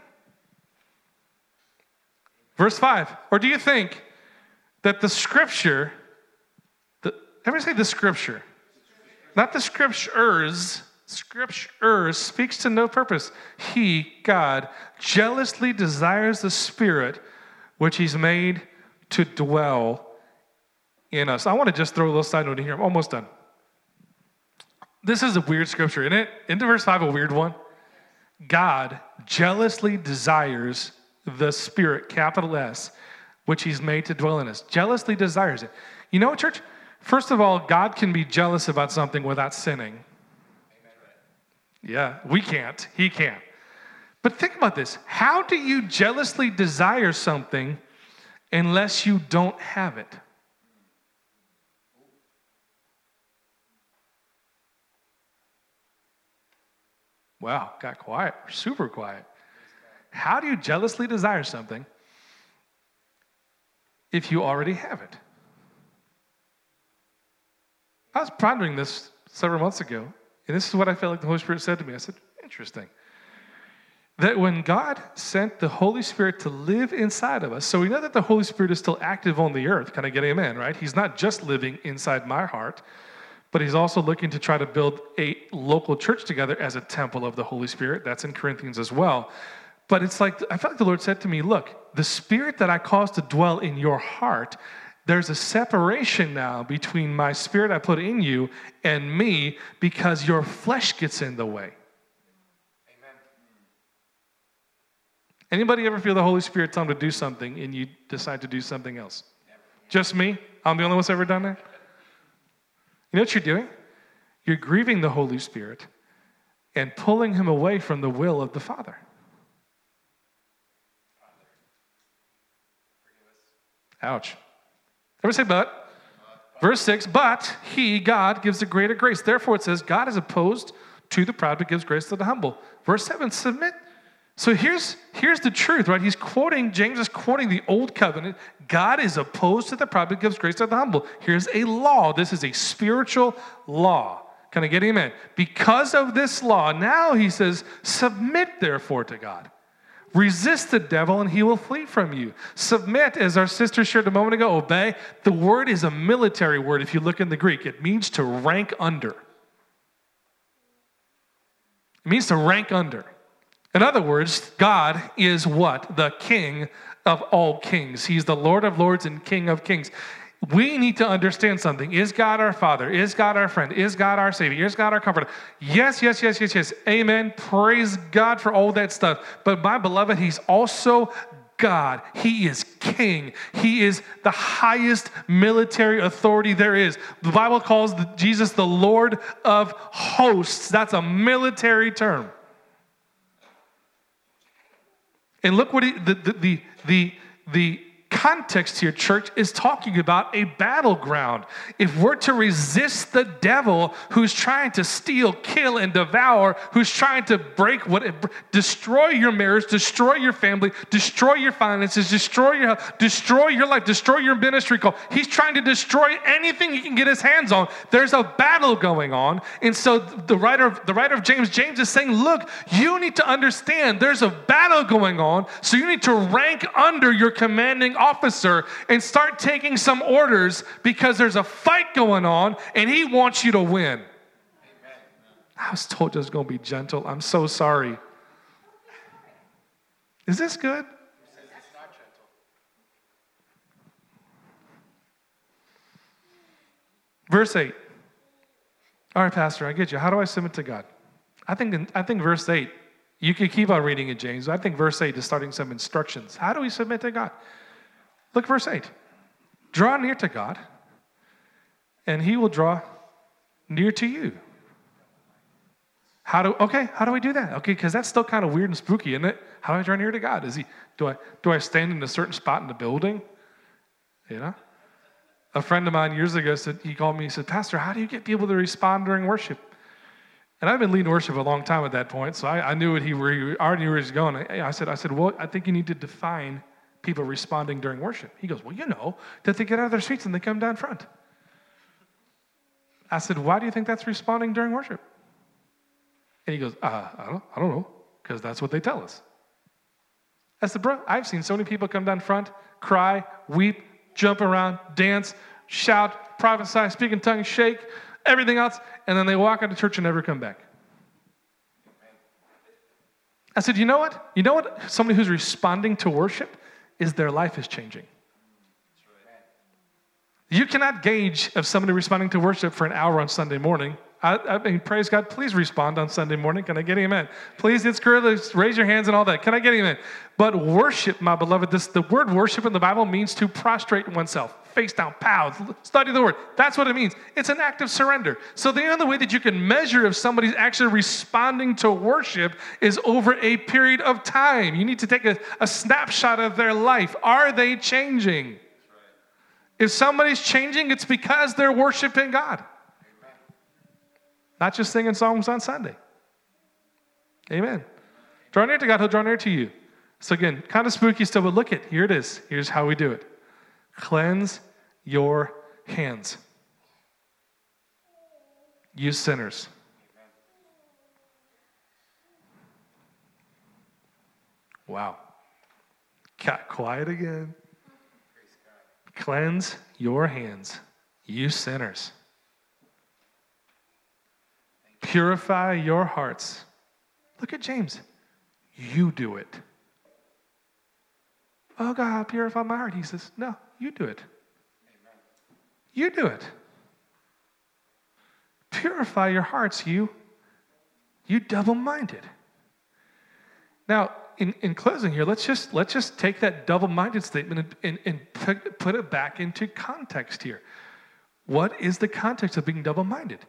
Verse 5. Or do you think that the scripture, everybody say the scripture, not the scriptures speaks to no purpose. He, God, jealously desires the Spirit which he's made to dwell in us. I want to just throw a little side note in here. I'm almost done. This is a weird scripture, isn't it? Into verse 5, a weird one. God jealously desires the Spirit, capital S, which he's made to dwell in us. Jealously desires it. You know what, church? First of all, God can be jealous about something without sinning. Yeah, we can't. He can't. But think about this. How do you jealously desire something unless you don't have it? Wow, got quiet, super quiet. How do you jealously desire something if you already have it? I was pondering this several months ago, and this is what I felt like the Holy Spirit said to me. I said, interesting. That when God sent the Holy Spirit to live inside of us, so we know that the Holy Spirit is still active on the earth. Can I get amen, right? He's not just living inside my heart, but he's also looking to try to build a local church together as a temple of the Holy Spirit. That's in Corinthians as well. But it's like, I felt like the Lord said to me, look, the Spirit that I caused to dwell in your heart, there's a separation now between my Spirit I put in you and me because your flesh gets in the way. Amen. Anybody ever feel the Holy Spirit tell them to do something and you decide to do something else? Never. Just me? I'm the only one that's ever done that? You know what you're doing? You're grieving the Holy Spirit and pulling him away from the will of the Father. Ouch. Everybody say but. Verse 6, but he, God, gives the greater grace. Therefore it says, God is opposed to the proud, but gives grace to the humble. Verse 7, submit. So here's the truth, right? James is quoting the old covenant. God is opposed to the proud, but gives grace to the humble. Here's a law. This is a spiritual law. Can I get amen? Because of this law, now he says, submit therefore to God. Resist the devil and he will flee from you. Submit, as our sister shared a moment ago, obey. The word is a military word if you look in the Greek. It means to rank under. It means to rank under. In other words, God is what? The King of all kings. He's the Lord of lords and King of kings. We need to understand something. Is God our Father? Is God our friend? Is God our Savior? Is God our comforter? Yes, yes, yes, yes, yes. Amen. Praise God for all that stuff. But my beloved, he's also God. He is king. He is the highest military authority there is. The Bible calls Jesus the Lord of hosts. That's a military term. And look what the context here, church, is talking about a battleground. If we're to resist the devil who's trying to steal, kill, and devour, who's trying to destroy your marriage, destroy your family, destroy your finances, destroy your health, destroy your life, destroy your ministry call. He's trying to destroy anything he can get his hands on. There's a battle going on. And so the writer of James is saying, look, you need to understand there's a battle going on, so you need to rank under your commanding officer and start taking some orders because there's a fight going on and he wants you to win. Amen. I was told it was going to be gentle. I'm so sorry. Is this good? It's not gentle. Verse 8. All right, Pastor, I get you. How do I submit to God? I think verse 8, you could keep on reading it, James. I think verse 8 is starting some instructions. How do we submit to God? Look, verse 8. Draw near to God, and he will draw near to you. How do we do that? Okay, because that's still kind of weird and spooky, isn't it? How do I draw near to God? Do I stand in a certain spot in the building? You know? A friend of mine years ago he called me, he said, Pastor, how do you get people to respond during worship? And I've been leading worship a long time at that point, so I knew I already knew where he was going. I said, well, I think you need to define people responding during worship. He goes, well, that they get out of their seats and they come down front. I said, why do you think that's responding during worship? And he goes, I don't know, because that's what they tell us. I said, bro, I've seen so many people come down front, cry, weep, jump around, dance, shout, prophesy, speak in tongues, shake, everything else, and then they walk out of church and never come back. I said, you know what? You know what? Somebody who's responding to worship is their life is changing. You cannot gauge if somebody responding to worship for an hour on Sunday morning. I mean, praise God, please respond on Sunday morning. Can I get amen? Please, it's good. Raise your hands and all that. Can I get amen? But worship, my beloved, the word worship in the Bible means to prostrate oneself, face down, pow, study the word. That's what it means. It's an act of surrender. So the only way that you can measure if somebody's actually responding to worship is over a period of time. You need to take a snapshot of their life. Are they changing? If somebody's changing, it's because they're worshiping God. Amen. Not just singing songs on Sunday. Amen. Draw near to God, he'll draw near to you. So again, kind of spooky still, but look here it is. Here's how we do it. Cleanse your hands. You sinners. Wow. Got quiet again. Cleanse your hands, you sinners. Purify your hearts. Look at James. You do it. Oh, God, purify my heart. He says, no, you do it. Amen. You do it. Purify your hearts, you double-minded. Now, in closing here, let's just take that double-minded statement and put it back into context here. What is the context of being double-minded?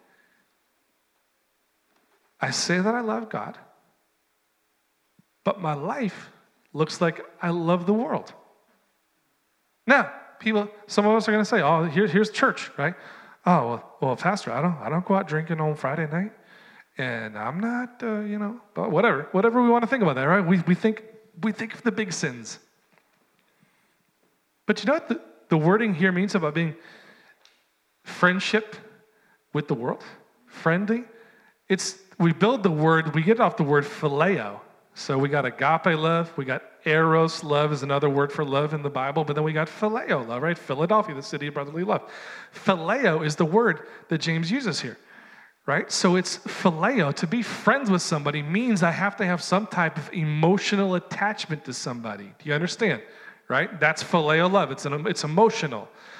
I say that I love God, but my life looks like I love the world. Now, some of us are going to say, "Oh, here's church, right? Oh, well, Pastor, I don't go out drinking on Friday night." And I'm not, but whatever we want to think about that, right? We think of the big sins. But you know what the wording here means about being friendship with the world? Friendly? We build the word, we get off the word phileo. So we got agape love, we got eros love is another word for love in the Bible, but then we got phileo love, right? Philadelphia, the city of brotherly love. Phileo is the word that James uses here. Right? So it's phileo. To be friends with somebody means I have to have some type of emotional attachment to somebody. Do you understand? Right? That's phileo love. It's emotional.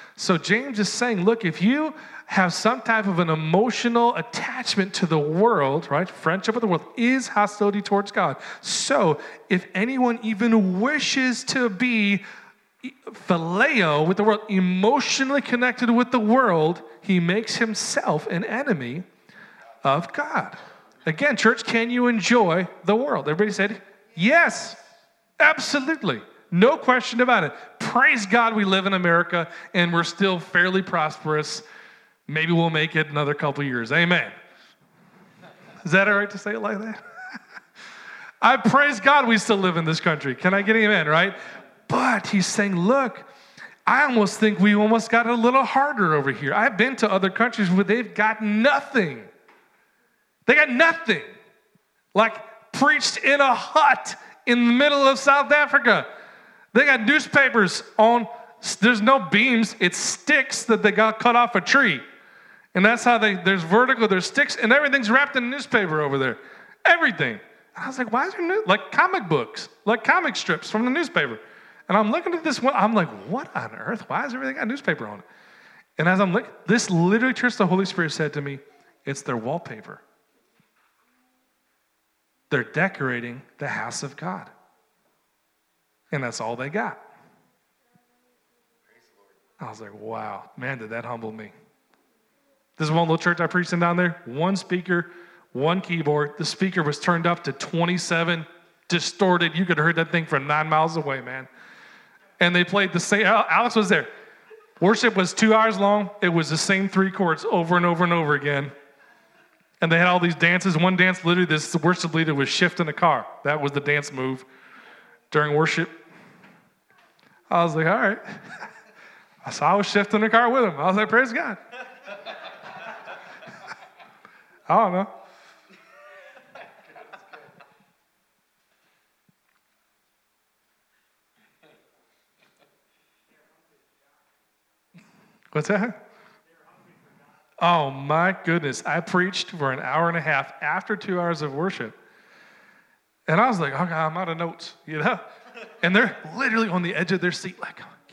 So James is saying, look, if you have some type of an emotional attachment to the world, right? Friendship with the world is hostility towards God. So if anyone even wishes to be phileo with the world, emotionally connected with the world, he makes himself an enemy of God. Again, church, can you enjoy the world? Everybody said, yes, absolutely. No question about it. Praise God we live in America and we're still fairly prosperous. Maybe we'll make it another couple years. Amen. Is that all right to say it like that? I praise God we still live in this country. Can I get an amen, right? But he's saying, look, I almost think we almost got a little harder over here. I've been to other countries where they've got nothing. They got nothing. Like preached in a hut in the middle of South Africa. They got newspapers on, there's no beams, it's sticks that they got cut off a tree. And that's how there's vertical, there's sticks, and everything's wrapped in newspaper over there. Everything. And I was like, why is there like comic books, like comic strips from the newspaper? And I'm looking at this one, I'm like, what on earth? Why is everything got newspaper on it? And as I'm looking, this literally, church, the Holy Spirit said to me, it's their wallpaper. They're decorating the house of God. And that's all they got. I was like, wow, man, did that humble me. This is one little church I preached in down there. One speaker, one keyboard. The speaker was turned up to 27, distorted. You could have heard that thing from 9 miles away, man. And they played the same. Alex was there. Worship was 2 hours long. It was the same 3 chords over and over and over again. And they had all these dances. One dance, literally, this worship leader was shifting a car. That was the dance move during worship. I was like, all right. So I was shifting the car with him. I was like, praise God. I don't know. What's that? Oh, my goodness. I preached for an hour and a half after 2 hours of worship. And I was like, okay, I'm out of notes, you know? And they're literally on the edge of their seat like, oh,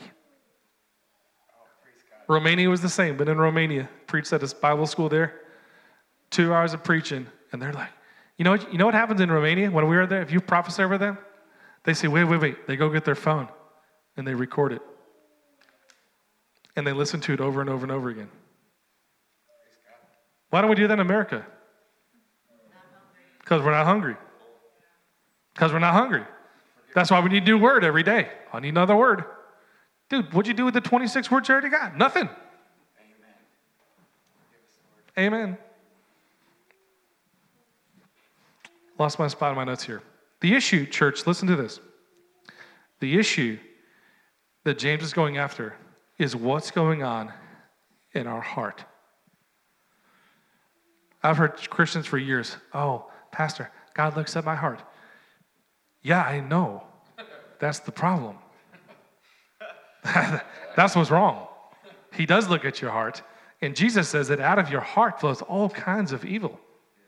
Romania was the same, but in Romania, preached at this Bible school there, 2 hours of preaching, and they're like, you know what happens in Romania when we were there? If you prophesy over them, they say, wait. They go get their phone, and they record it. And they listen to it over and over and over again. Why don't we do that in America? Because we're not hungry. Because we're not hungry. That's why we need a new word every day. I need another word. Dude, what'd you do with the 26 words you already got? Nothing. Amen. Lost my spot in my notes here. The issue, church, listen to this. The issue that James is going after is what's going on in our heart. I've heard Christians for years, oh, Pastor, God looks at my heart. Yeah, I know. That's the problem. That's what's wrong. He does look at your heart. And Jesus says that out of your heart flows all kinds of evil.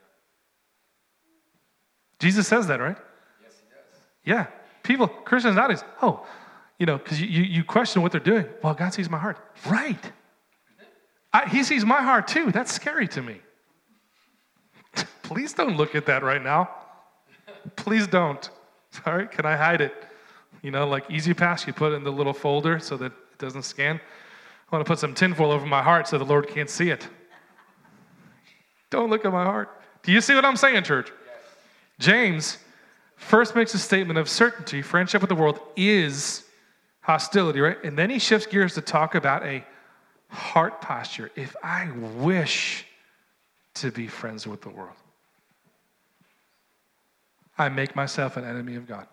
Jesus says that, right? Yes, he does. Yeah. People, Christians nowadays, because you question what they're doing. Well, God sees my heart. Right. He sees my heart too. That's scary to me. Please don't look at that right now. Please don't. Sorry, can I hide it? Like EasyPass, you put it in the little folder so that it doesn't scan. I want to put some tinfoil over my heart so the Lord can't see it. Don't look at my heart. Do you see what I'm saying, church? Yes. James first makes a statement of certainty. Friendship with the world is hostility, right? And then he shifts gears to talk about a heart posture. If I wish to be friends with the world, I make myself an enemy of God.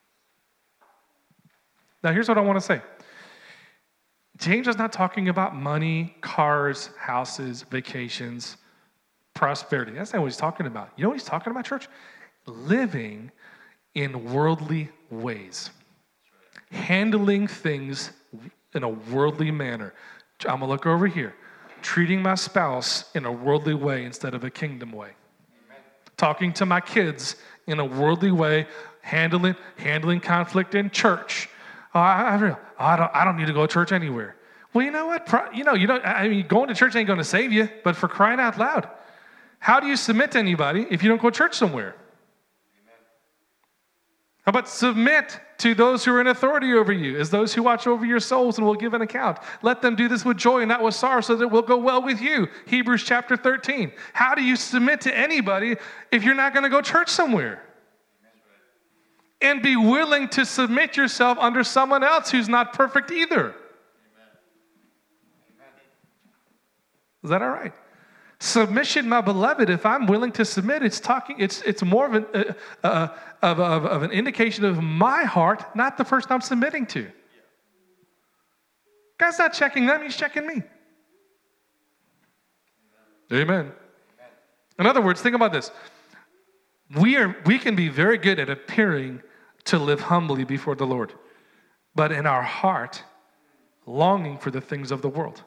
Now, here's what I want to say. James is not talking about money, cars, houses, vacations, prosperity. That's not what he's talking about. You know what he's talking about, church? Living in worldly ways. Handling things in a worldly manner. I'm going to look over here. Treating my spouse in a worldly way instead of a kingdom way. Amen. Talking to my kids in a worldly way, handling conflict in church. I don't need to go to church anywhere. Well, you know what? Going to church ain't going to save you, but for crying out loud, how do you submit to anybody if you don't go to church somewhere? How about submit to those who are in authority over you as those who watch over your souls and will give an account? Let them do this with joy and not with sorrow so that it will go well with you. Hebrews chapter 13. How do you submit to anybody if you're not going to go church somewhere? And be willing to submit yourself under someone else who's not perfect either. Is that all right? Submission, my beloved, if I'm willing to submit, it's more of an indication of my heart, not the person I'm submitting to. God's not checking them, he's checking me. Amen. In other words, think about this. We can be very good at appearing to live humbly before the Lord, but in our heart, longing for the things of the world.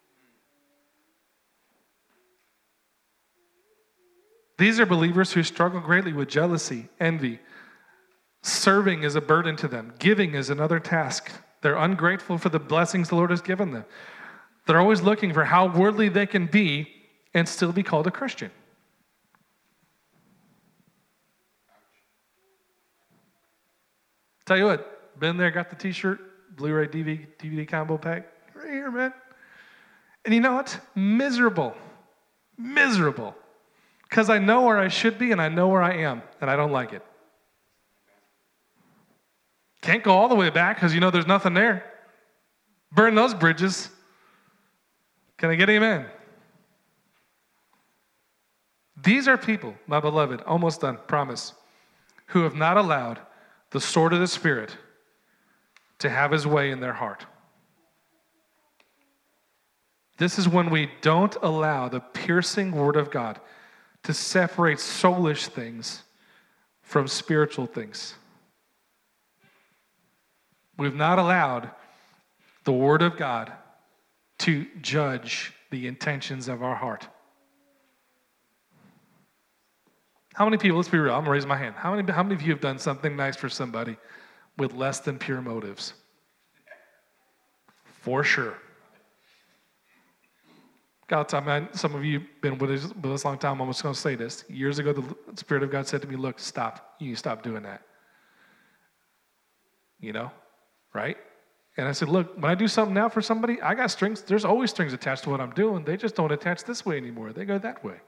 These are believers who struggle greatly with jealousy, envy. Serving is a burden to them. Giving is another task. They're ungrateful for the blessings the Lord has given them. They're always looking for how worldly they can be and still be called a Christian. Tell you what, been there, got the t-shirt, Blu-ray DVD combo pack. Right here, man. And you know what? Miserable. Because I know where I should be and I know where I am, and I don't like it. Can't go all the way back because you know there's nothing there. Burn those bridges. Can I get amen? These are people, my beloved, almost done, promise, who have not allowed the sword of the Spirit to have his way in their heart. This is when we don't allow the piercing word of God to separate soulish things from spiritual things. We've not allowed the Word of God to judge the intentions of our heart. How many people, let's be real, I'm going to raise my hand. How many of you have done something nice for somebody with less than pure motives? For sure. God, some of you have been with us a long time. I'm just going to say this. Years ago, the Spirit of God said to me, look, stop. You need to stop doing that. You know, right? And I said, look, when I do something now for somebody, I got strings. There's always strings attached to what I'm doing. They just don't attach this way anymore. They go that way.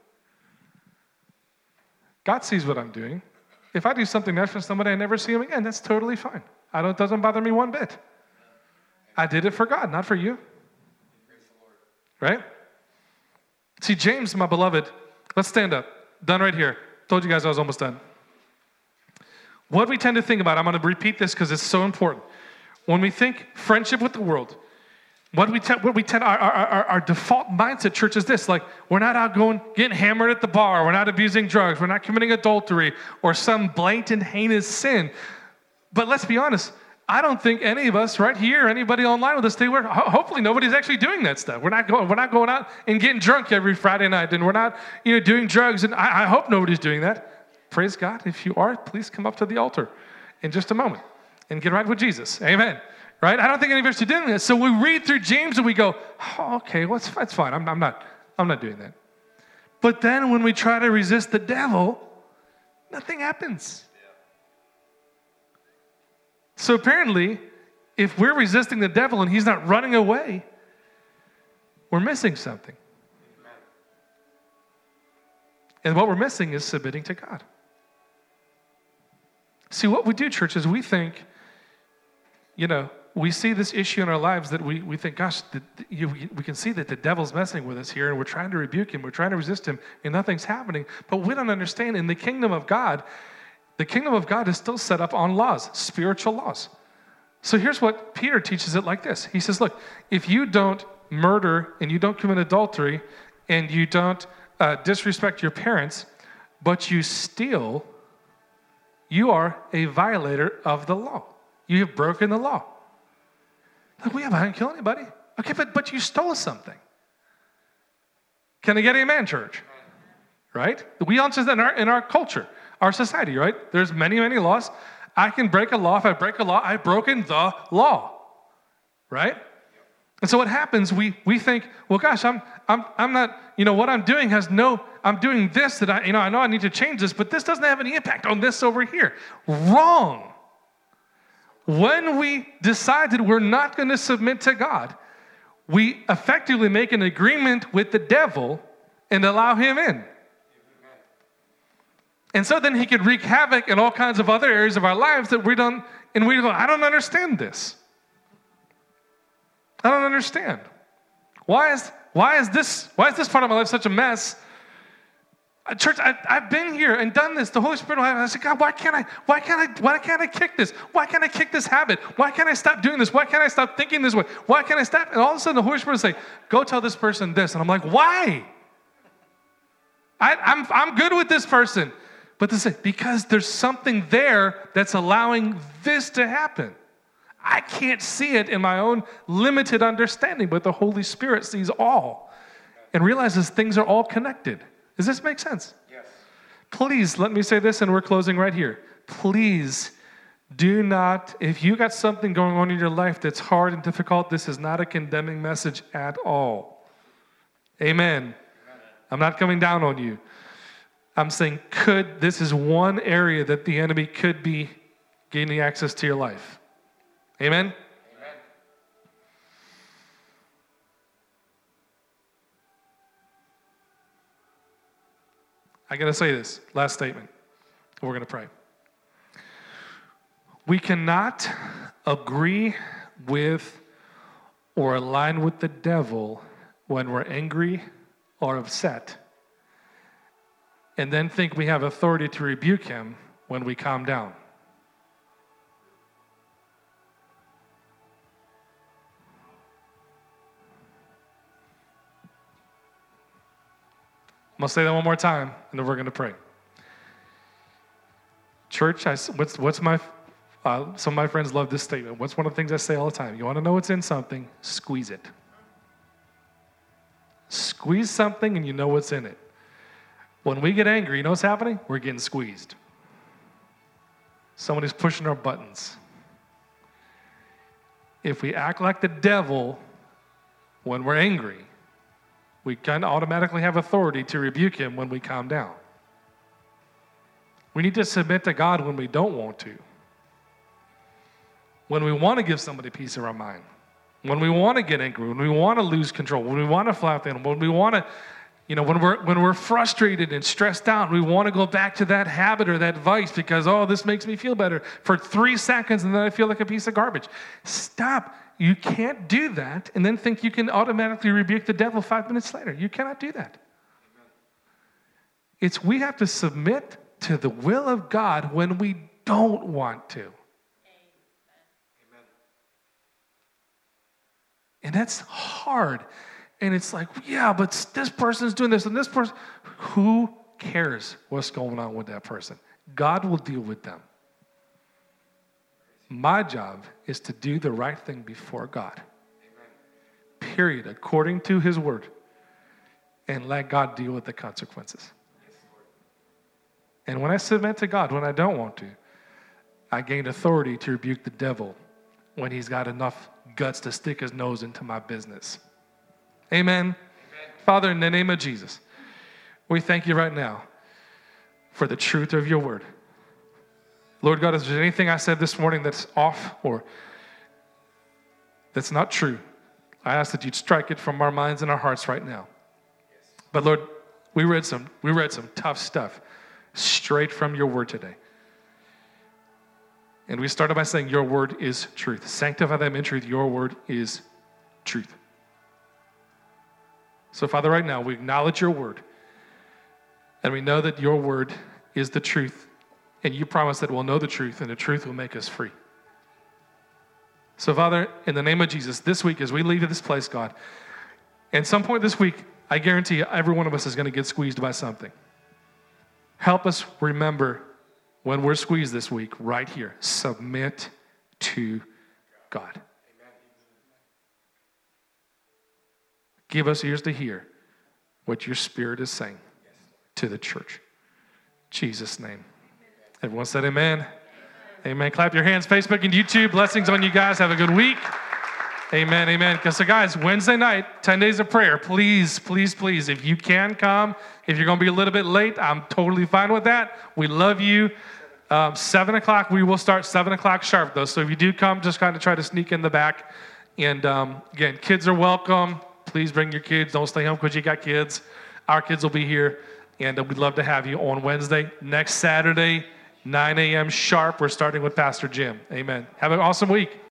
God sees what I'm doing. If I do something nice for somebody, I never see him again. That's totally fine. It doesn't bother me one bit. I did it for God, not for you. Right? See, James, my beloved, let's stand up. Done right here. Told you guys I was almost done. What we tend to think about, I'm going to repeat this because it's so important. When we think friendship with the world, our default mindset, church, is this. Like, we're not out going, getting hammered at the bar. We're not abusing drugs. We're not committing adultery or some blatant, heinous sin. But let's be honest. I don't think any of us right here, anybody online with us today, hopefully nobody's actually doing that stuff. We're not going out and getting drunk every Friday night, and we're not, doing drugs. And I hope nobody's doing that. Praise God. If you are, please come up to the altar in just a moment and get right with Jesus. Amen. Right? I don't think any of us are doing this. So we read through James and we go, oh, okay, well, that's fine. I'm not doing that. But then when we try to resist the devil, nothing happens. So apparently, if we're resisting the devil and he's not running away, we're missing something. And what we're missing is submitting to God. See, what we do, church, is we think, we see this issue in our lives that we think, gosh, we can see that the devil's messing with us here, and we're trying to rebuke him, we're trying to resist him, and nothing's happening. But we don't understand, in the kingdom of God is still set up on laws, spiritual laws. So here's what Peter teaches it like this. He says, look, if you don't murder and you don't commit adultery and you don't disrespect your parents, but you steal, you are a violator of the law. You have broken the law. Like, I haven't killed anybody. Okay, but you stole something. Can I get amen, church? Right? We answer that in our culture. Our society, right? There's many, many laws. I can break a law. If I break a law, I've broken the law. Right? And so what happens, we think, well, gosh, I'm not, what I'm doing I'm doing this that I know I need to change this, but this doesn't have any impact on this over here. Wrong. When we decide that we're not going to submit to God, we effectively make an agreement with the devil and allow him in. And so then he could wreak havoc in all kinds of other areas of our lives that we go, I don't understand this. I don't understand. Why is this part of my life such a mess? Church, I've been here and done this. The Holy Spirit, I said, God, why can't I kick this? Why can't I kick this habit? Why can't I stop doing this? Why can't I stop thinking this way? Why can't I stop? And all of a sudden the Holy Spirit will say, go tell this person this. And I'm like, why? I'm good with this person. But because there's something there that's allowing this to happen. I can't see it in my own limited understanding, but the Holy Spirit sees all and realizes things are all connected. Does this make sense? Yes. Please, let me say this, and we're closing right here. Please do not, if you got something going on in your life that's hard and difficult, this is not a condemning message at all. Amen. I'm not coming down on you. I'm saying this is one area that the enemy could be gaining access to your life. Amen? Amen. I got to say this, last statement. We're going to pray. We cannot agree with or align with the devil when we're angry or upset, and then think we have authority to rebuke him when we calm down. I'm going to say that one more time, and then we're going to pray. Church, some of my friends love this statement. What's one of the things I say all the time? You want to know what's in something? Squeeze it. Squeeze something and you know what's in it. When we get angry, you know what's happening? We're getting squeezed. Somebody's pushing our buttons. If we act like the devil when we're angry, we kind of automatically have authority to rebuke him when we calm down. We need to submit to God when we don't want to. When we want to give somebody peace of our mind. When we want to get angry. When we want to lose control. When we want to fly off the handle. When we want to, when we're frustrated and stressed out, we want to go back to that habit or that vice because, this makes me feel better for 3 seconds and then I feel like a piece of garbage. Stop. You can't do that and then think you can automatically rebuke the devil 5 minutes later. You cannot do that. We have to submit to the will of God when we don't want to. Amen. And that's hard. And it's like, yeah, but this person's doing this and this person. Who cares what's going on with that person? God will deal with them. My job is to do the right thing before God. Amen. Period. According to his word. And let God deal with the consequences. Yes, and when I submit to God, when I don't want to, I gain authority to rebuke the devil when he's got enough guts to stick his nose into my business. Amen. Amen. Father, in the name of Jesus, we thank you right now for the truth of your word. Lord God, if there's anything I said this morning that's off or that's not true, I ask that you'd strike it from our minds and our hearts right now. Yes. But Lord, we read some tough stuff straight from your word today. And we started by saying your word is truth. Sanctify them in truth. Your word is truth. So Father, right now we acknowledge your word. And we know that your word is the truth. And you promise that we'll know the truth, and the truth will make us free. So, Father, in the name of Jesus, this week as we leave this place, God, at some point this week, I guarantee you, every one of us is going to get squeezed by something. Help us remember when we're squeezed this week, right here, submit to God. Amen. Give us ears to hear what your Spirit is saying to the church. In Jesus' name. Everyone said amen. Amen. Clap your hands, Facebook and YouTube. Blessings on you guys. Have a good week. Amen, amen. So guys, Wednesday night, 10 days of prayer. Please, please, please, if you can come, if you're going to be a little bit late, I'm totally fine with that. We love you. 7 o'clock, we will start 7 o'clock sharp, though. So if you do come, just kind of try to sneak in the back. And again, kids are welcome. Please bring your kids. Don't stay home because you got kids. Our kids will be here. And we'd love to have you on Wednesday. Next Saturday, 9 a.m. sharp, we're starting with Pastor Jim. Amen. Have an awesome week.